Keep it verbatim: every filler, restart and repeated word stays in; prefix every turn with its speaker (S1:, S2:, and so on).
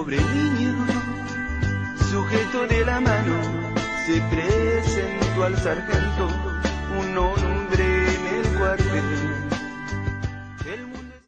S1: pobre niño, sujeto de la mano, se presentó al sargento, un hombre en el cuartel.